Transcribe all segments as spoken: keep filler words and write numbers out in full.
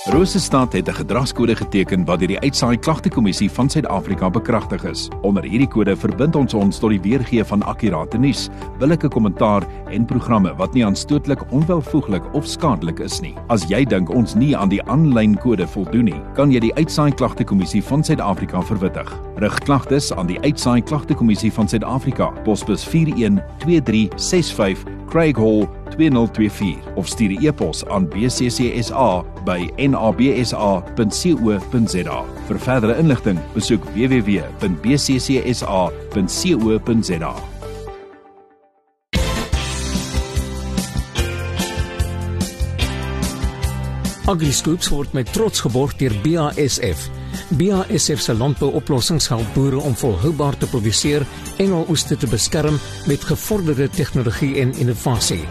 Rosestad het 'n gedragskode geteken wat deur die Uitsaai Klagtekommissie van Suid-Afrika bekragtig is. Onder hierdie kode verbind ons ons tot die weergee van akkurate nuus, billike kommentaar en programme wat nie aanstootlik, onwelvoeglik of skadelik is nie. As jy dink ons nie aan die aanlyn kode voldoen nie, kan jy die Uitsaai Klagtekommissie van Suid-Afrika verwittig. Rig klagtes aan die Uitsaai Klagtekommissie van Suid-Afrika, posbus vier een twee drie ses vyf, Craig Hall twee nul twee vier of stuur 'n e-pos aan b c c s a by n a b s a punt co punt z a. Vir verdere inligting, besoek w w w punt b c c s a punt co punt z a. AgriScoops word met trots geborg deur B A S F. B A S F se landbouoplossings help boere om volhoubaar te produseer en hul oeste te beskerm met gevorderde tegnologie en innovasie.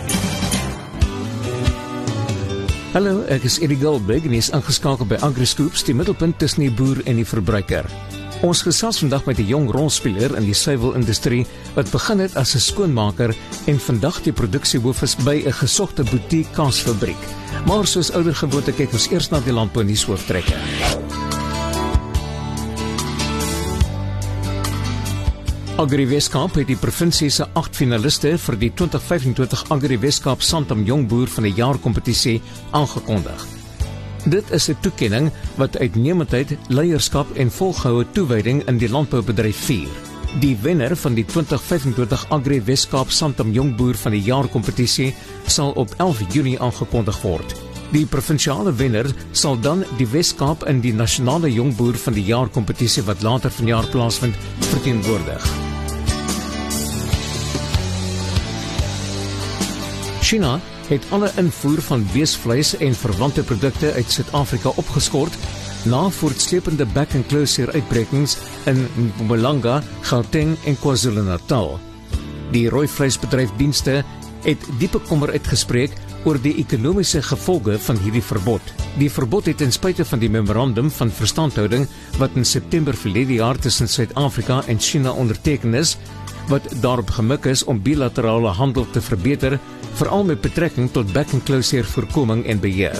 Hallo, ek is Eddie Goldberg en is ingeskakel by AgriScoops, die middelpunt tussen die boer en die verbruiker. Ons gesels vandag met 'n jong rolspeler in die suiwelindustrie wat begin het as 'n skoonmaker en vandag die produksiehoof is by 'n gesogte boutique kaasfabriek. Maar soos ouer gewoonte kyk ons eers na die landbou nuushooftrekke. Agri Weskaap het die provinsie se agt finaliste vir die twintig vyf en twintig Agri Weskaap Santam Jong Boer van die Jaar kompetisie aangekondig. Dit is 'n toekenning wat uitnemendheid, leierskap en volgehoue toewyding in die landboubedryf vier. Die wenner van die twintig vyf en twintig Agri Weskaap Santam Jong Boer van die Jaar kompetisie sal op elf Junie aangekondig word. Die provinsiale wenner sal dan die Weskaap in die nasionale Jong Boer van die Jaar kompetisie wat later vanjaar plaasvind verteenwoordig. China het alle invoer van weesvleis en verwante produkte uit Suid-Afrika opgeskort na voortsleepende back-and-closure uitbrekings in Mpumalanga, Gauteng en KwaZulu-Natal. Die rooivleisbedryf dienste het diepe kommer uitgespreek oor die ekonomiese gevolge van hierdie verbod. Die verbod het ten spyte van die memorandum van verstandhouding wat in September verlede jaar tussen Suid-Afrika en China onderteken is, wat daarop gemik is om bilaterale handel te verbeter, veral met betrekking tot back-and-closure voorkoming en beheer.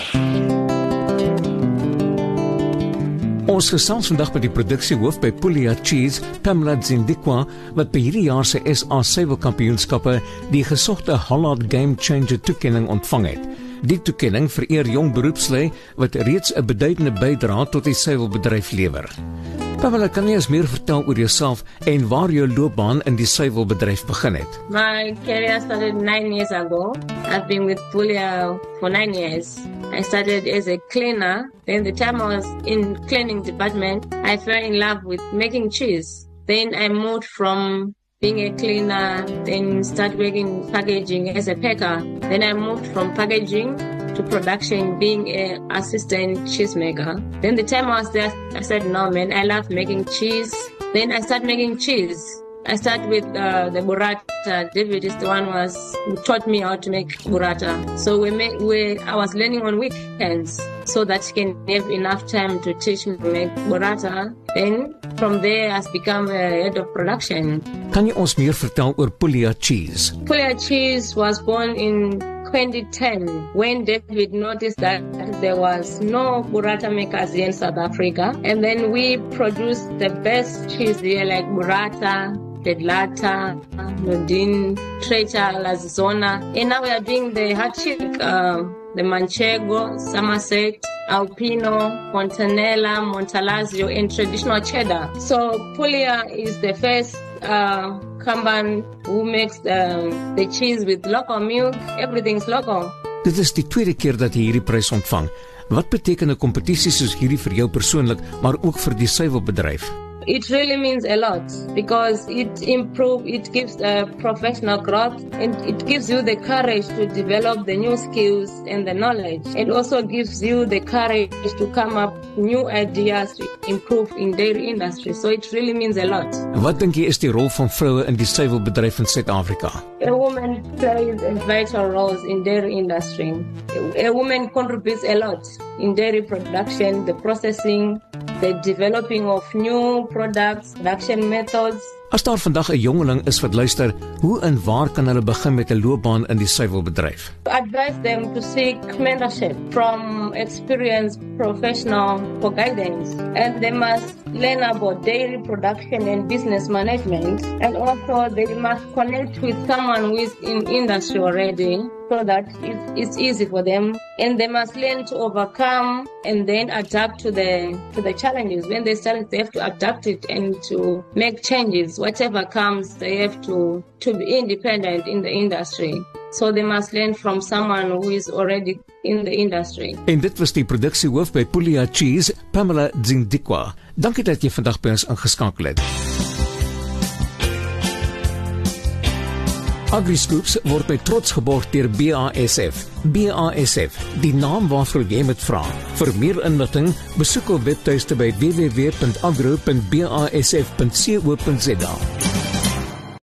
Ons gesels vandag met die produksiehoof by Pulia Cheese, Pamela Zindikwa, wat by hierdie jaar se S A Suiwelkampioenskappe die gesogte Hollard Game Changer toekenning ontvang het. Die toekenning vereer jong beroepslui wat reeds 'n beduidende bydrae tot die suiwelbedryf lewer. Pamela, kan jy ons meer vertel oor jouself en waar jou loopbaan in die suiwelbedryf begin het? My career started nine years ago. I've been with Pulia for nine years. I started as a cleaner. Then the time I was in cleaning department, I fell in love with making cheese. Then I moved from being a cleaner, then started working packaging as a packer. Then I moved from packaging to production, being an assistant cheesemaker. Then the time I was there, I said, no man, I love making cheese. Then I started making cheese. I started with uh, the burrata. David is the one who, was, who taught me how to make burrata. So we make, we, I was learning on weekends so that he can have enough time to teach me to make burrata. Then from there, I've become a head of production. Kan jy ons meer vertel oor Pulia Cheese? Pulia Cheese was born in twenty ten when David noticed that there was no burrata makers here in South Africa, and then we produced the best cheese here like burrata, Pedlata, Nodin, Trecha, Lazona, and now we are doing the hot cheese, uh, the Manchego, Somerset, Alpino, Fontanella, Montalazio, and traditional cheddar. So Pulia is the first uh, Kanban who makes the, the cheese with local milk. Everything's local. Dit is die tweede keer dat jy hierdie prys ontvang. Wat beteken 'n kompetisie soos hierdie vir jou persoonlik, maar ook vir die suiwelbedryf? It really means a lot because it improves, it gives a professional growth, and it gives you the courage to develop the new skills and the knowledge. It also gives you the courage to come up new ideas to improve in dairy industry. So it really means a lot. Wat dink jy is die rol van vroue in die suiwelbedryf in Suid-Afrika? A woman plays a vital role in dairy industry. A woman contributes a lot in dairy production, the processing, the developing of new products, production methods. As daar vandag 'n jongeling is wat luister, hoe en waar kan hulle begin met 'n loopbaan in die suiwelbedryf? Advise them to seek mentorship from some experienced professional for guidance. And they must learn about dairy production and business management. And also they must connect with someone who is in industry already, so that it's easy for them. And they must learn to overcome and then adapt to the to the challenges. When they start, they have to adapt it and to make changes. Whatever comes, they have to, to be independent in the industry. So they must learn from someone who is already in the industry. En dit was die produksiehoof by Pulia Cheese, Pamela Dzindikwa. Dankie dat jy vandag by ons ingeskakel het. AgriScoops word by trots geborg deur B A S F. B A S F, die naam waarvoor jy moet vra. Vir meer inligting, besoek ons webtuiste by w w w punt agro punt b a s f punt co punt za.